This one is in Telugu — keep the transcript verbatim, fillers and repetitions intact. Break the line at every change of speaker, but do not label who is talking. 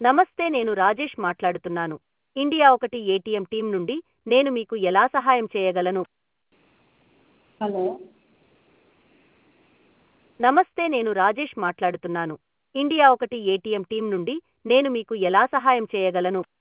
నమస్తే, నేను రాజేష్ మాట్లాడుతున్నాను. ఇండియా ఒకటి ఏటీఎం టీం నుండి. నేను మీకు ఎలా సహాయం చేయగలను?
హలో.
నమస్తే, నేను రాజేష్ మాట్లాడుతున్నాను. ఇండియా ఒకటి ఏటీఎం టీం నుండి. నేను మీకు ఎలా సహాయం చేయగలను?